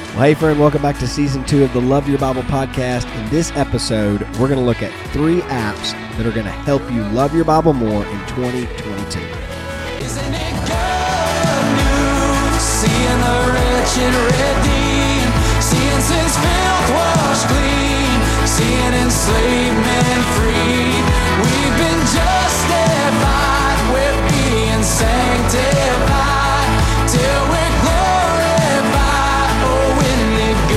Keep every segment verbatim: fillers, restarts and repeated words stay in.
Well, hey friend, welcome back to season two of the Love Your Bible podcast. In this episode, we're going to look at three apps that are going to help you love your Bible more in twenty twenty-two. Isn't it good news? Seeing the wretched redeemed, seeing sin's filth washed clean, seeing enslaved men freed. We've been justified, we're being sanctified, till we're glorified. Oh, isn't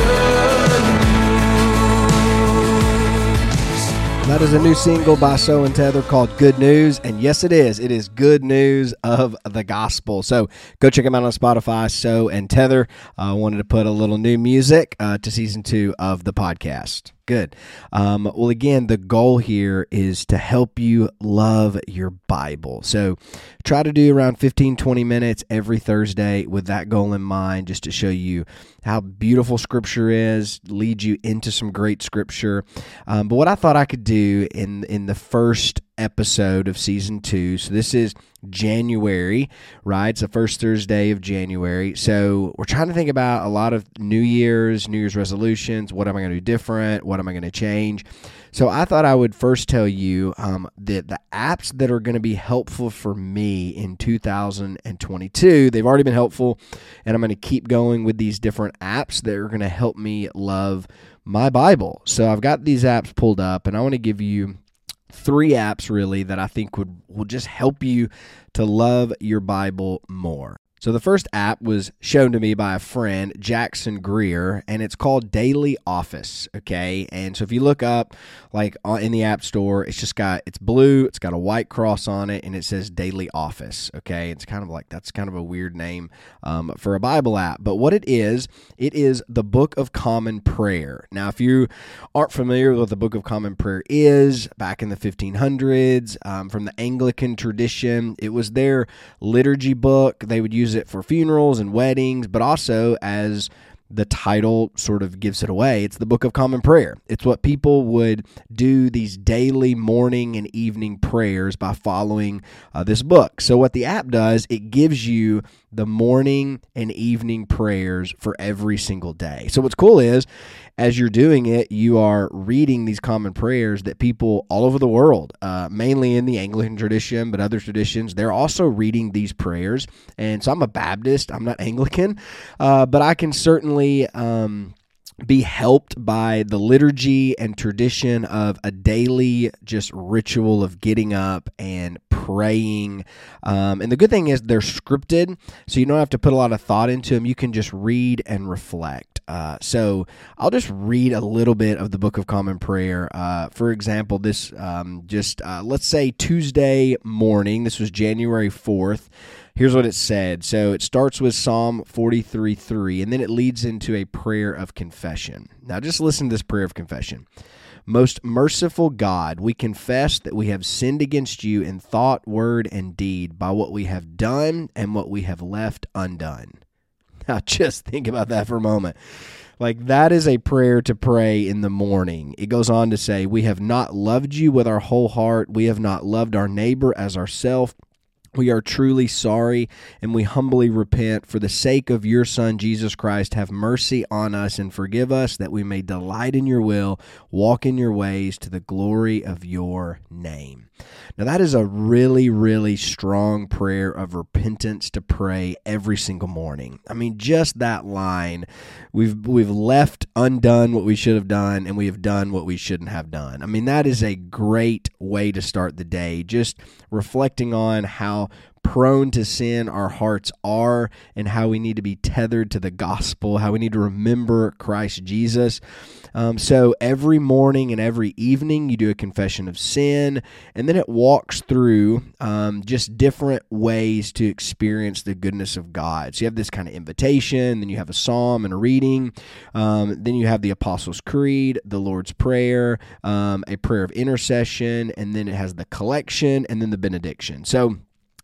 it good news? That is a new single by So and Tether called Good News. And yes, it is. It is good news of the gospel. So go check them out on Spotify, So and Tether. I uh, wanted to put a little new music uh, to season two of the podcast. Good. Um, well, again, the goal here is to help you love your Bible. So try to do around fifteen, twenty minutes every Thursday with that goal in mind, just to show you how beautiful Scripture is, lead you into some great Scripture. Um, but what I thought I could do in in the first episode of season two, so this is January, right? It's the first Thursday of January. So we're trying to think about a lot of New Year's, New Year's resolutions. What am I going to do different? What am I going to change? So I thought I would first tell you um, that the apps that are going to be helpful for me in two thousand twenty-two, they've already been helpful, and I'm going to keep going with these different apps that are going to help me love my Bible. So I've got these apps pulled up, and I want to give you three apps really that I think would will just help you to love your Bible more. So the first app was shown to me by a friend, Jackson Greer, and it's called Daily Office, okay? And so if you look up, like in the App Store, it's just got, it's blue, it's got a white cross on it, and it says Daily Office, okay? It's kind of like, that's kind of a weird name um, for a Bible app. But what it is, it is the Book of Common Prayer. Now, if you aren't familiar with what the Book of Common Prayer is, back in the fifteen hundreds, um, from the Anglican tradition, it was their liturgy book. They would use it for funerals and weddings, but also, as the title sort of gives it away, it's the Book of Common Prayer. It's what people would do, these daily morning and evening prayers, by following uh, this book. So what the app does, it gives you the morning and evening prayers for every single day. So what's cool is, as you're doing it, you are reading these common prayers that people all over the world, uh, mainly in the Anglican tradition, but other traditions, they're also reading these prayers. And so I'm a Baptist, I'm not Anglican, uh, but I can certainly um, be helped by the liturgy and tradition of a daily just ritual of getting up and praying. Um, and the good thing is they're scripted, so you don't have to put a lot of thought into them. You can just read and reflect. Uh, so I'll just read a little bit of the Book of Common Prayer. Uh, for example, this um, just, uh, let's say Tuesday morning, this was January fourth. Here's what it said. So it starts with Psalm forty-three three, and then it leads into a prayer of confession. Now just listen to this prayer of confession. Most merciful God, we confess that we have sinned against you in thought, word, and deed, by what we have done and what we have left undone. Now, just think about that for a moment. Like, that is a prayer to pray in the morning. It goes on to say, we have not loved you with our whole heart. We have not loved our neighbor as ourselves. We are truly sorry, and we humbly repent. For the sake of your Son, Jesus Christ, have mercy on us and forgive us, that we may delight in your will, walk in your ways, to the glory of your name. Now, that is a really, really strong prayer of repentance to pray every single morning. I mean, just that line, we've we've left undone what we should have done, and we have done what we shouldn't have done. I mean, that is a great way to start the day, just reflecting on how prone to sin our hearts are, and how we need to be tethered to the gospel, how we need to remember Christ Jesus. Um, so every morning and every evening you do a confession of sin, and then it walks through um, just different ways to experience the goodness of God. So you have this kind of invitation, then you have a psalm and a reading, um, then you have the Apostles' Creed, the Lord's Prayer, um, a prayer of intercession, and then it has the collection, and then the benediction. So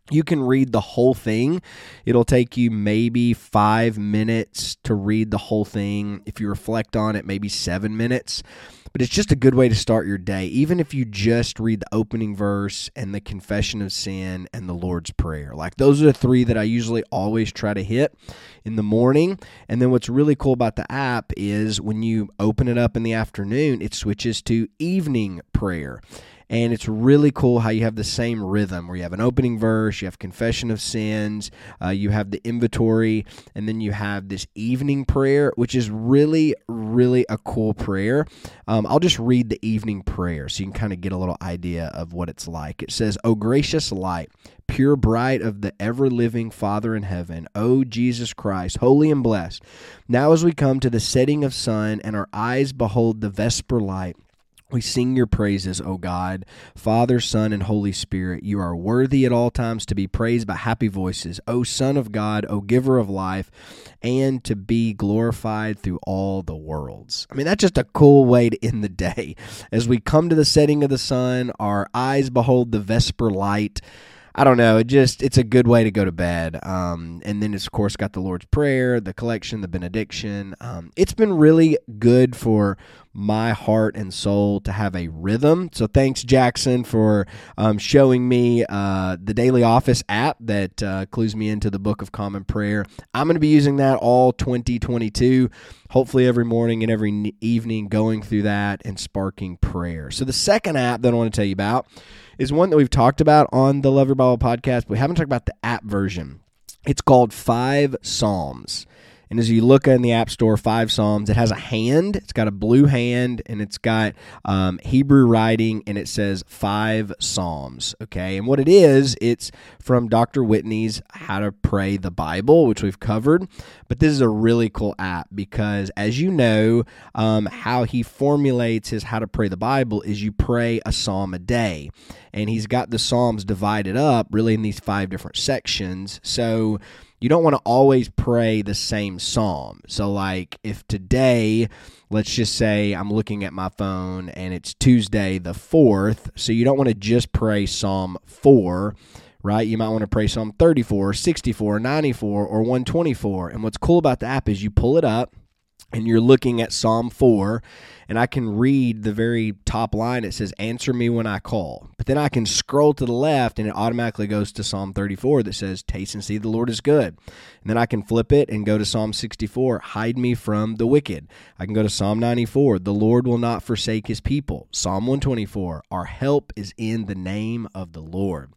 You can read the whole thing. It'll take you maybe five minutes to read the whole thing. If you reflect on it, maybe seven minutes. But it's just a good way to start your day, even if you just read the opening verse and the confession of sin and the Lord's Prayer. Like, those are the three that I usually always try to hit in the morning. And then what's really cool about the app is when you open it up in the afternoon, it switches to evening prayer. And it's really cool how you have the same rhythm where you have an opening verse, you have confession of sins, uh, you have the inventory, and then you have this evening prayer, which is really, really a cool prayer. Um, I'll just read the evening prayer so you can kind of get a little idea of what it's like. It says, "O gracious light, pure bright of the ever-living Father in heaven, O Jesus Christ, holy and blessed, now as we come to the setting of sun and our eyes behold the vesper light, we sing your praises, O God, Father, Son, and Holy Spirit. You are worthy at all times to be praised by happy voices, O Son of God, O Giver of life, and to be glorified through all the worlds." I mean, that's just a cool way to end the day. As we come to the setting of the sun, our eyes behold the vesper light. I don't know, it just, it's a good way to go to bed. Um, and then it's, of course, got the Lord's Prayer, the collection, the benediction. Um, it's been really good for my heart and soul to have a rhythm. So thanks, Jackson, for um, showing me uh, the Daily Office app that uh, clues me into the Book of Common Prayer. I'm going to be using that all twenty twenty-two, hopefully every morning and every evening, going through that and sparking prayer. So the second app that I want to tell you about is one that we've talked about on the Love Your Bible podcast, but we haven't talked about the app version. It's called Five Psalms. And as you look in the App Store, Five Psalms, it has a hand. It's got a blue hand, and it's got um, Hebrew writing, and it says Five Psalms, okay? And what it is, it's from Doctor Whitney's How to Pray the Bible, which we've covered. But this is a really cool app because, as you know, um, how he formulates his How to Pray the Bible is you pray a psalm a day. And he's got the psalms divided up really in these five different sections. So you don't want to always pray the same psalm. So like if today, let's just say I'm looking at my phone and it's Tuesday the fourth, so you don't want to just pray Psalm four, right? You might want to pray Psalm thirty-four, sixty-four, ninety-four, or one twenty-four. And what's cool about the app is you pull it up and you're looking at Psalm four, and I can read the very top line. It says, "Answer me when I call." But then I can scroll to the left, and it automatically goes to Psalm thirty-four that says, "Taste and see the Lord is good." And then I can flip it and go to Psalm sixty-four, "Hide me from the wicked." I can go to Psalm ninety-four, "The Lord will not forsake his people." Psalm one twenty-four, "Our help is in the name of the Lord."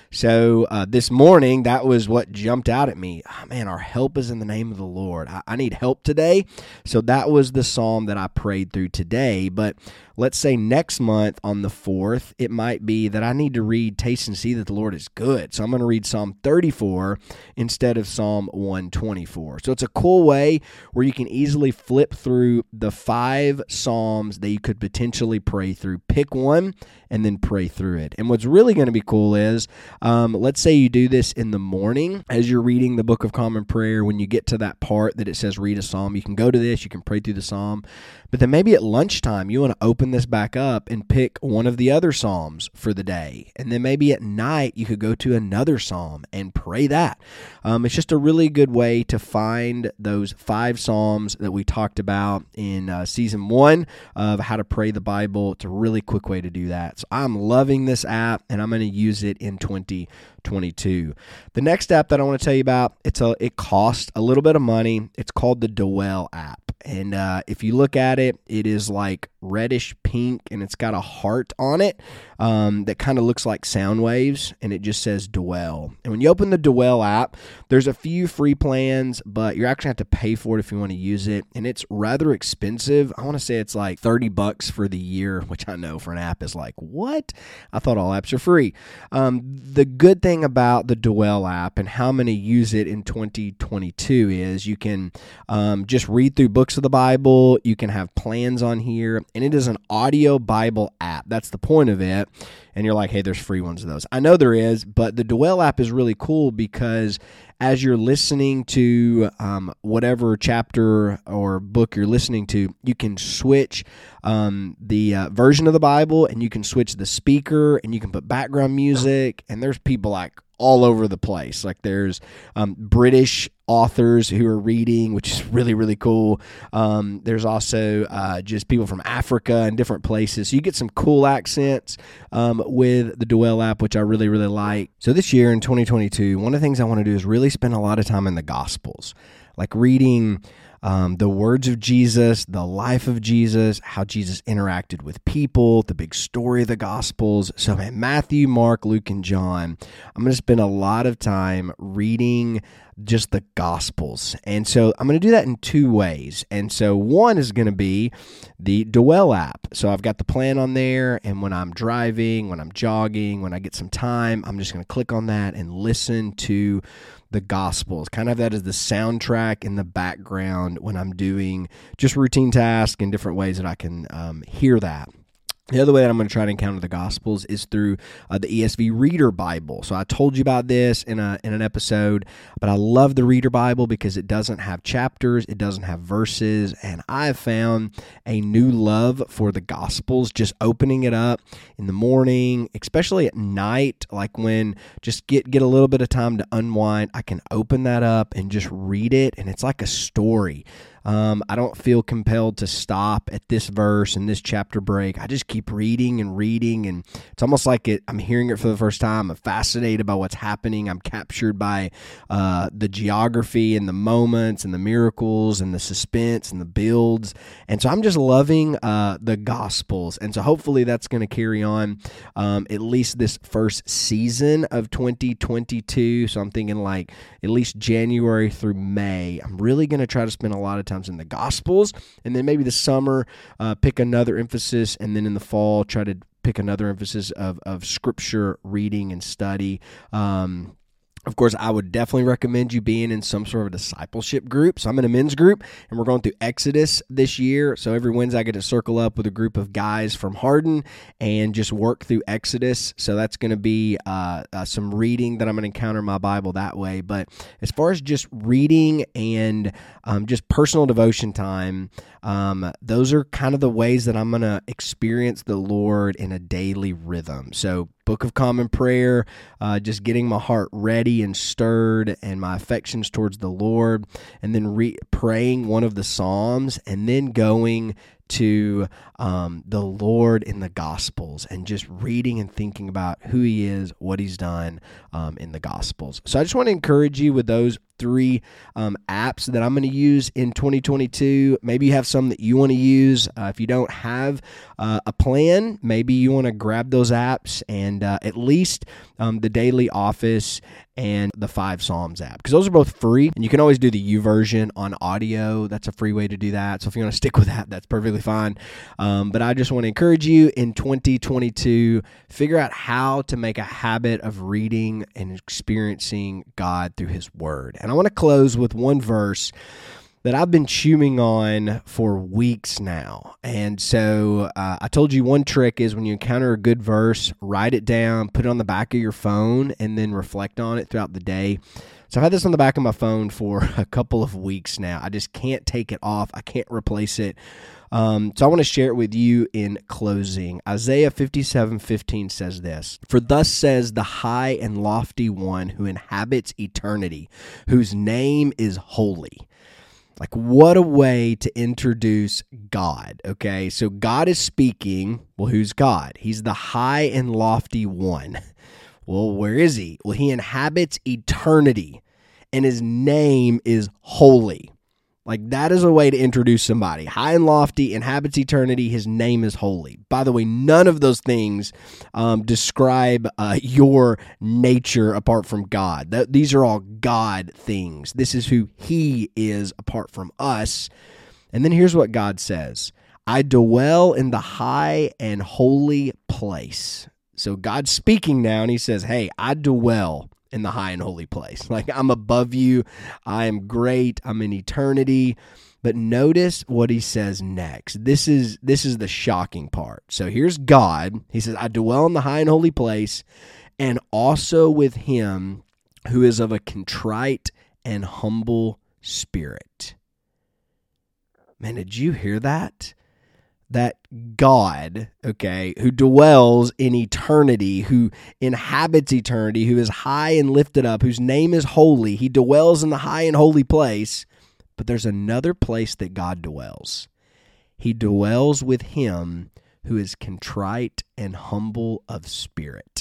So uh, this morning, that was what jumped out at me. Oh, man, our help is in the name of the Lord. I, I need help today. So that was the psalm that I prayed through today. But let's say next month on the fourth, it might be that I need to read Taste and See that the Lord is good. So I'm going to read Psalm thirty-four instead of Psalm one twenty-four. So it's a cool way where you can easily flip through the five psalms that you could potentially pray through. Pick one and then pray through it. And what's really going to be cool is, um, let's say you do this in the morning as you're reading the Book of Common Prayer. When you get to that part that it says read a psalm, you can go to this, you can pray through the psalm. But then maybe at lunchtime, you want to open this back up and pick one of the other psalms for the day. And then maybe at night, you could go to another psalm and pray that. Um, it's just a really good way to find those five psalms that we talked about in uh, season one of How to Pray the Bible. It's a really quick way to do that. So I'm loving this app, and I'm going to use it in twenty twenty-two. The next app that I want to tell you about, it's a it costs a little bit of money. It's called the Dwell app. And uh, if you look at it, it is like reddish pink, and it's got a heart on it um, that kind of looks like sound waves, and it just says Dwell. And when you open the Dwell app, there's a few free plans, but you're actually going to have to pay for it if you want to use it, and it's rather expensive. I want to say it's like thirty bucks for the year, which I know for an app is like, what? I thought all apps are free. Um, the good thing about the Dwell app and how I'm going to use it in twenty twenty-two is you can um, just read through books of the Bible. You can have plans on here, and it is an audio Bible app. That's the point of it. And you're like, hey, there's free ones of those. I know there is, but the Dwell app is really cool because as you're listening to um, whatever chapter or book you're listening to, you can switch um, the uh, version of the Bible, and you can switch the speaker, and you can put background music, and there's people like all over the place. Like there's um, British authors who are reading, which is really, really cool. Um, there's also uh, just people from Africa and different places. So you get some cool accents um, with the Dwell app, which I really, really like. So this year in twenty twenty-two, one of the things I want to do is really spend a lot of time in the Gospels, like reading Um, the words of Jesus, the life of Jesus, how Jesus interacted with people, the big story of the Gospels. So, man, Matthew, Mark, Luke, and John, I'm going to spend a lot of time reading just the Gospels. And so I'm going to do that in two ways. And so one is going to be the Dwell app. So I've got the plan on there, and when I'm driving, when I'm jogging, when I get some time, I'm just going to click on that and listen to the Gospels. Kind of that as the soundtrack in the background when I'm doing just routine tasks and different ways that I can um, hear that. The other way that I'm going to try to encounter the Gospels is through uh, the E S V Reader Bible. So I told you about this in a in an episode, but I love the Reader Bible because it doesn't have chapters, it doesn't have verses, and I've found a new love for the Gospels, just opening it up in the morning, especially at night, like when just get, get a little bit of time to unwind. I can open that up and just read it, and it's like a story. Um, I don't feel compelled to stop at this verse and this chapter break. I just keep reading and reading, and it's almost like it. I'm hearing it for the first time. I'm fascinated by what's happening. I'm captured by uh, the geography and the moments and the miracles and the suspense and the builds. And so I'm just loving uh, the Gospels. And so hopefully that's going to carry on um, at least this first season of twenty twenty-two. So I'm thinking like at least January through May. I'm really going to try to spend a lot of time in the Gospels, and then maybe the summer uh, pick another emphasis, and then in the fall try to pick another emphasis of, of scripture reading and study. Um, Of course, I would definitely recommend you being in some sort of discipleship group. So I'm in a men's group, and we're going through Exodus this year. So every Wednesday I get to circle up with a group of guys from Hardin and just work through Exodus. So that's going to be uh, uh, some reading that I'm going to encounter my Bible that way. But as far as just reading and um, just personal devotion time, um, those are kind of the ways that I'm going to experience the Lord in a daily rhythm. So Book of Common Prayer, uh, just getting my heart ready and stirred and my affections towards the Lord, and then re- praying one of the Psalms, and then going to um, the Lord in the Gospels and just reading and thinking about who He is, what He's done um, in the Gospels. So I just want to encourage you with those three um, apps that I'm going to use in twenty twenty-two. Maybe you have some that you want to use. Uh, if you don't have uh, a plan, maybe you want to grab those apps and uh, at least um, the Daily Office and the Five Psalms app, because those are both free, and you can always do the U version on audio. That's a free way to do that. So if you want to stick with that, that's perfectly fine. Um, but I just want to encourage you in twenty twenty-two, figure out how to make a habit of reading and experiencing God through His Word. And I want to close with one verse that I've been chewing on for weeks now. And so uh, I told you one trick is when you encounter a good verse, write it down, put it on the back of your phone, and then reflect on it throughout the day. So I've had this on the back of my phone for a couple of weeks now. I just can't take it off. I can't replace it. Um, so I want to share it with you in closing. Isaiah fifty-seven fifteen says this: "For thus says the high and lofty one who inhabits eternity, whose name is holy." Like, what a way to introduce God, okay? So God is speaking. Well, who's God? He's the high and lofty one. Well, where is He? Well, He inhabits eternity, and His name is holy. Like, that is a way to introduce somebody. High and lofty, inhabits eternity, His name is holy. By the way, none of those things um, describe uh, your nature apart from God. Th- these are all God things. This is who He is apart from us. And then here's what God says: "I dwell in the high and holy place." So God's speaking now, and He says, hey, I dwell in the high and holy place. Like, I'm above you. I am great. I'm in eternity. But notice what He says next. This is this is the shocking part. So here's God. He says, "I dwell in the high and holy place, and also with Him who is of a contrite and humble spirit." Man, did you hear that? that God, okay, who dwells in eternity, who inhabits eternity, who is high and lifted up, whose name is holy, he dwells in the high and holy place, but there's another place that God dwells. He dwells with him who is contrite and humble of spirit.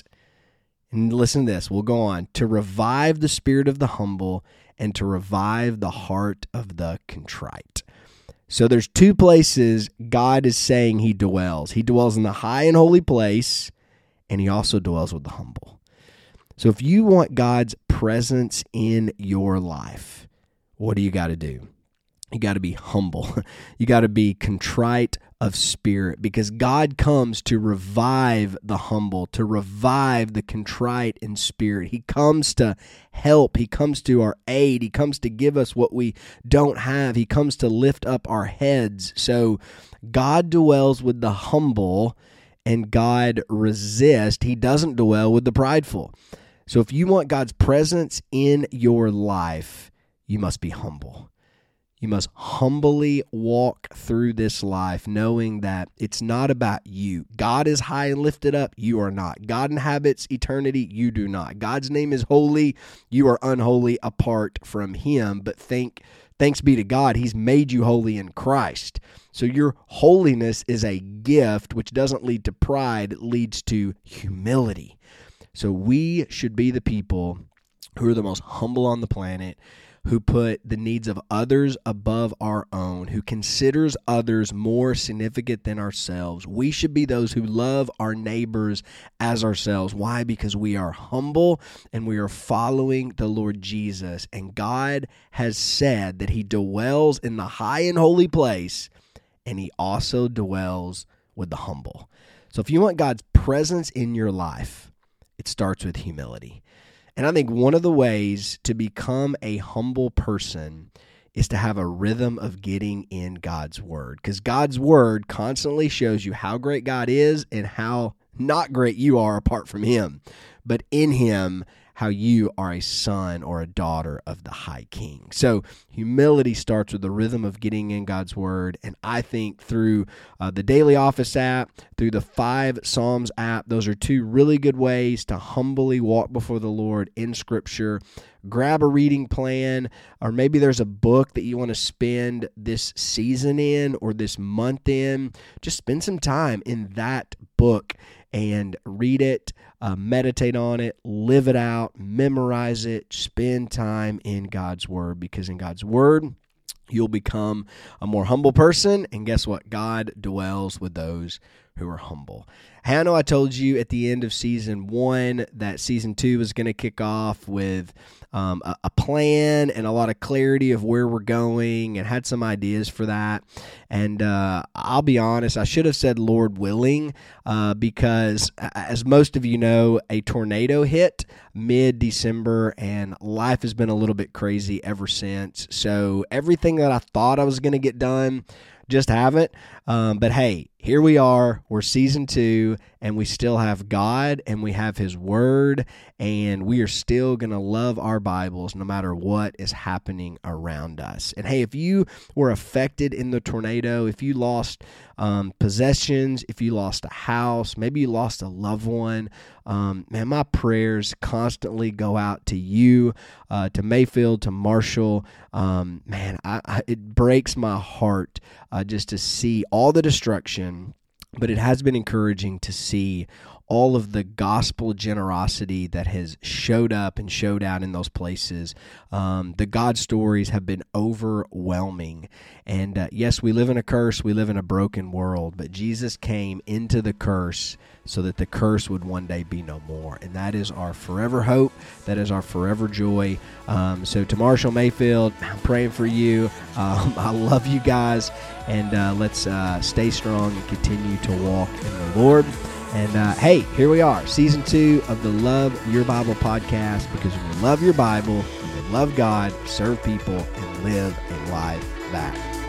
And listen to this, we'll go on. To revive the spirit of the humble and to revive the heart of the contrite. So there's two places God is saying he dwells. He dwells in the high and holy place, and he also dwells with the humble. So if you want God's presence in your life, what do you got to do? You got to be humble. You got to be contrite of spirit, because God comes to revive the humble, to revive the contrite in spirit. He comes to help. He comes to our aid. He comes to give us what we don't have. He comes to lift up our heads. So God dwells with the humble, and God resists. He doesn't dwell with the prideful. So if you want God's presence in your life, you must be humble. You must humbly walk through this life knowing that it's not about you. God is high and lifted up. You are not. God inhabits eternity. You do not. God's name is holy. You are unholy apart from him. But thank, thanks be to God, he's made you holy in Christ. So your holiness is a gift which doesn't lead to pride. It leads to humility. So we should be the people who are the most humble on the planet, who put the needs of others above our own, who considers others more significant than ourselves. We should be those who love our neighbors as ourselves. Why? Because we are humble and we are following the Lord Jesus. And God has said that he dwells in the high and holy place, and he also dwells with the humble. So if you want God's presence in your life, it starts with humility. And I think one of the ways to become a humble person is to have a rhythm of getting in God's word, because God's word constantly shows you how great God is and how not great you are apart from him, but in him, how you are a son or a daughter of the high king. So humility starts with the rhythm of getting in God's word. And I think through uh, the Daily Office app, through the Five Psalms app, those are two really good ways to humbly walk before the Lord in Scripture. Grab a reading plan, or maybe there's a book that you want to spend this season in or this month in. Just spend some time in that book and read it, uh, meditate on it, live it out, memorize it, spend time in God's word, because in God's word, you'll become a more humble person. And guess what? God dwells with those who are humble. Hey, I know I told you at the end of season one that season two was going to kick off with um, a, a plan and a lot of clarity of where we're going, and had some ideas for that. And uh, I'll be honest, I should have said Lord willing, uh, because as most of you know, a tornado hit mid-December, and life has been a little bit crazy ever since. So everything that I thought I was going to get done, just haven't. Um, but hey, here we are. We're season two, and we still have God, and we have his word, and we are still going to love our Bibles no matter what is happening around us. And hey, if you were affected in the tornado, if you lost um, possessions, if you lost a house, maybe you lost a loved one, um, man, my prayers constantly go out to you, uh, to Mayfield, to Marshall. Um, man, I, I, it breaks my heart uh, just to see all the destruction, but it has been encouraging to see all of the gospel generosity that has showed up and showed out in those places. Um, the God stories have been overwhelming. And uh, yes, we live in a curse, we live in a broken world, but Jesus came into the curse so that the curse would one day be no more. And that is our forever hope. That is our forever joy. Um, so to Marshall, Mayfield, I'm praying for you. Um, I love you guys. And uh, let's uh, stay strong and continue to walk in the Lord. And uh, hey, here we are, season two of the Love Your Bible podcast, because when you love your Bible, you love God, serve people, and live a life that